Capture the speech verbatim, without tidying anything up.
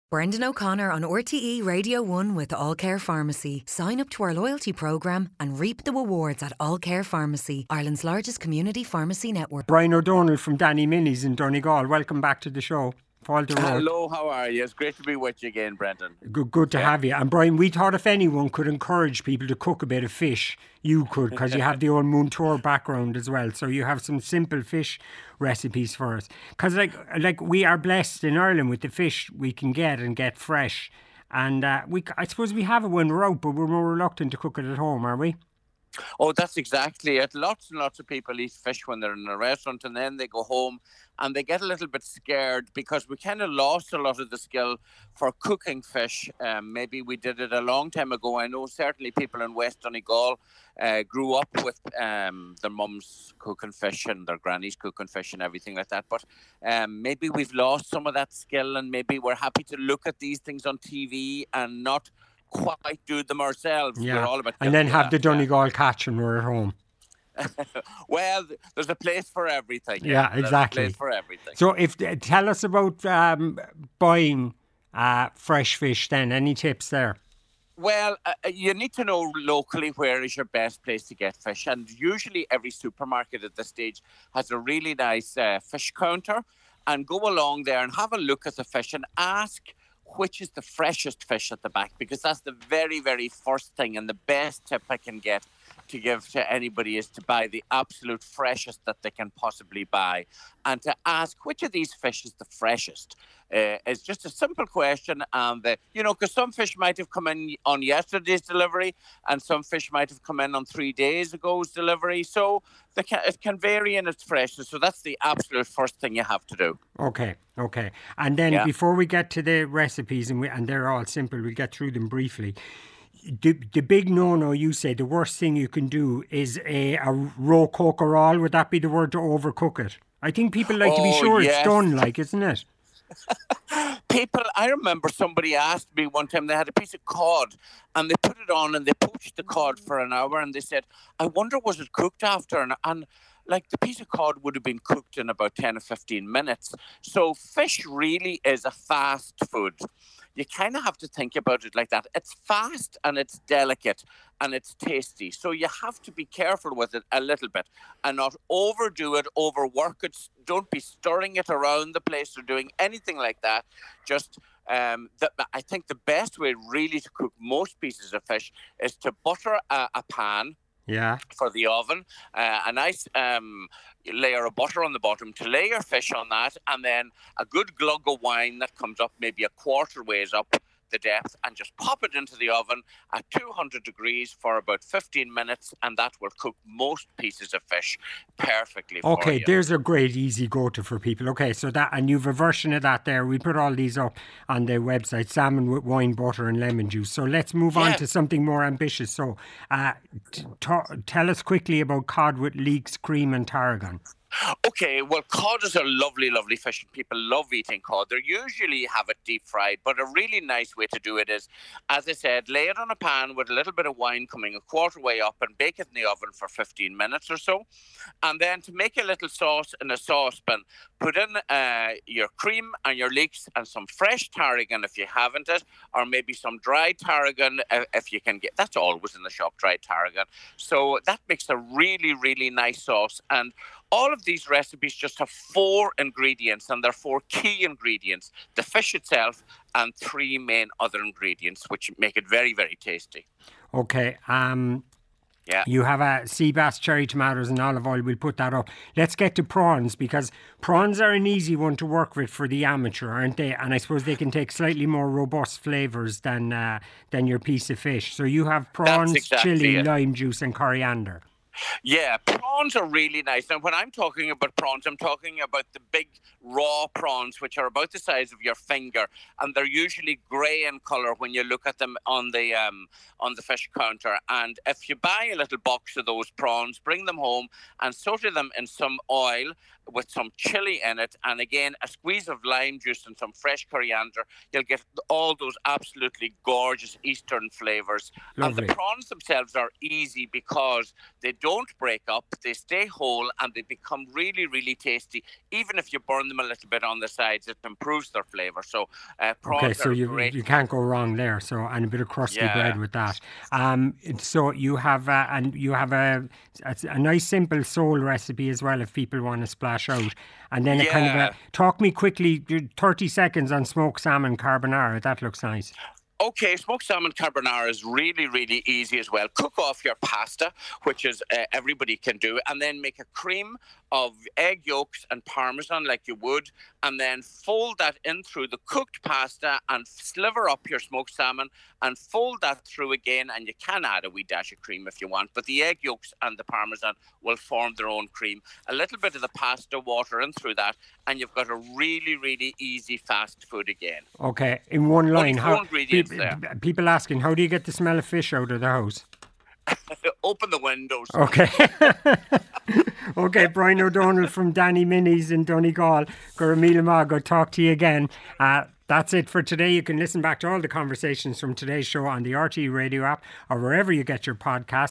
Brendan O'Connor on R T E Radio one with All Care Pharmacy. Sign up to our loyalty programme and reap the rewards at All Care Pharmacy, Ireland's largest community pharmacy network. Brian O'Donnell from Danny Minnie's in Donegal. Welcome back to the show. Hello, how are you? It's great to be with you again, Brendan. Good, good to yeah. have you. And Brian, we thought if anyone could encourage people to cook a bit of fish, you could, because you have the old Muntor background as well. So you have some simple fish recipes for us. Because like, like we are blessed in Ireland with the fish we can get and get fresh. And uh, we, I suppose we have it when we're out, but we're more reluctant to cook it at home, are we? Oh, that's exactly it. Lots and lots of people eat fish when they're in a restaurant, and then they go home and they get a little bit scared because we kind of lost a lot of the skill for cooking fish. Um, maybe we did it a long time ago. I know certainly people in West Donegal uh, grew up with um, their mums cooking fish and their grannies cooking fish and everything like that. But um, maybe we've lost some of that skill, and maybe we're happy to look at these things on T V and not quite do them ourselves. Yeah. We're all about and then have that. the Donegal catch when we're at home. Well, there's a place for everything. Yeah, yeah exactly. There's a place for everything. So, if tell us about um, buying uh, fresh fish. Then, any tips there? Well, uh, you need to know locally where is your best place to get fish, and usually every supermarket at this stage has a really nice uh, fish counter. And go along there and have a look at the fish and ask which is the freshest fish at the back, because that's the very, very first thing, and the best tip I can get to give to anybody is to buy the absolute freshest that they can possibly buy, and to ask which of these fish is the freshest. Uh, it's just a simple question, and uh, you know, because some fish might have come in on yesterday's delivery, and some fish might have come in on three days ago's delivery. So they can, it can vary in its freshness. So that's the absolute first thing you have to do. Okay, okay. And then yeah. before we get to the recipes, and we, and they're all simple, we'll get through them briefly. The, the big no-no, you say, the worst thing you can do is a, a raw coke or all. Would that be the word, to overcook it? I think people like oh, to be sure yes. it's done, like, isn't it? People, I remember somebody asked me one time, they had a piece of cod and they put it on and they poached the cod for an hour, and they said, I wonder, was it cooked after? And, and like, the piece of cod would have been cooked in about ten or fifteen minutes. So fish really is a fast food. You kind of have to think about it like that. It's fast and it's delicate and it's tasty. So you have to be careful with it a little bit and not overdo it, overwork it. Don't be stirring it around the place or doing anything like that. Just, um, the, I think the best way really to cook most pieces of fish is to butter a, a pan. Yeah. For the oven, uh, a nice um, layer of butter on the bottom to lay your fish on that, and then a good glug of wine that comes up maybe a quarter ways up the depth, and just pop it into the oven at two hundred degrees for about fifteen minutes, and that will cook most pieces of fish perfectly for okay, you. There's a great easy go-to for people. Okay, so that, and you've a version of that there. We put all these up on the website, salmon with wine, butter and lemon juice. So let's move yeah. on to something more ambitious. So uh, t- t- tell us quickly about cod with leeks, cream and tarragon. Okay, well, cod is a lovely, lovely fish, and people love eating cod. They usually have it deep fried, but a really nice way to do it is, as I said, lay it on a pan with a little bit of wine coming a quarter way up and bake it in the oven for fifteen minutes or so. And then to make a little sauce in a saucepan, put in uh, your cream and your leeks and some fresh tarragon if you haven't it, or maybe some dry tarragon if you can get. That's always in the shop, dry tarragon. So that makes a really, really nice sauce. And all of these recipes just have four ingredients, and they're four key ingredients: the fish itself and three main other ingredients, which make it very, very tasty. Okay. Um, yeah. You have a sea bass, cherry tomatoes and olive oil. We'll put that up. Let's get to prawns, because prawns are an easy one to work with for the amateur, aren't they? And I suppose they can take slightly more robust flavours than uh, than your piece of fish. So you have prawns, exactly chilli, it. lime juice and coriander. Yeah, prawns are really nice. And when I'm talking about prawns, I'm talking about the big raw prawns, which are about the size of your finger, and they're usually grey in colour when you look at them on the um, on the fish counter. And if you buy a little box of those prawns, bring them home and saute them in some oil with some chili in it, and again a squeeze of lime juice and some fresh coriander. You'll get all those absolutely gorgeous Eastern flavours. Lovely. And the prawns themselves are easy because they don't break up, they stay whole, and they become really, really tasty. Even if you burn them a little bit on the sides, it improves their flavour. So uh, prawns okay, so are you great. you can't go wrong there. So and a bit of crusty Yeah. bread with that. Um, so you have uh, and you have a a nice simple sole recipe as well if people want to splash out. And then a kind of Yeah. a talk me quickly, thirty seconds on smoked salmon carbonara. That looks nice. Okay, smoked salmon carbonara is really, really easy as well. Cook off your pasta, which is uh, everybody can do, and then make a cream of egg yolks and parmesan like you would, and then fold that in through the cooked pasta and sliver up your smoked salmon and fold that through again, and you can add a wee dash of cream if you want, but the egg yolks and the parmesan will form their own cream. A little bit of the pasta water in through that, and you've got a really, really easy fast food again. Okay, in one line. Only How, four ingredients pe- there. people asking, how do you get the smell of fish out of the house? Open the windows. Okay. Okay, Brian O'Donnell from Danny Minis in Donegal. Gurumila Mago, talk to you again. Uh, that's it for today. You can listen back to all the conversations from today's show on the R T E Radio app or wherever you get your podcast.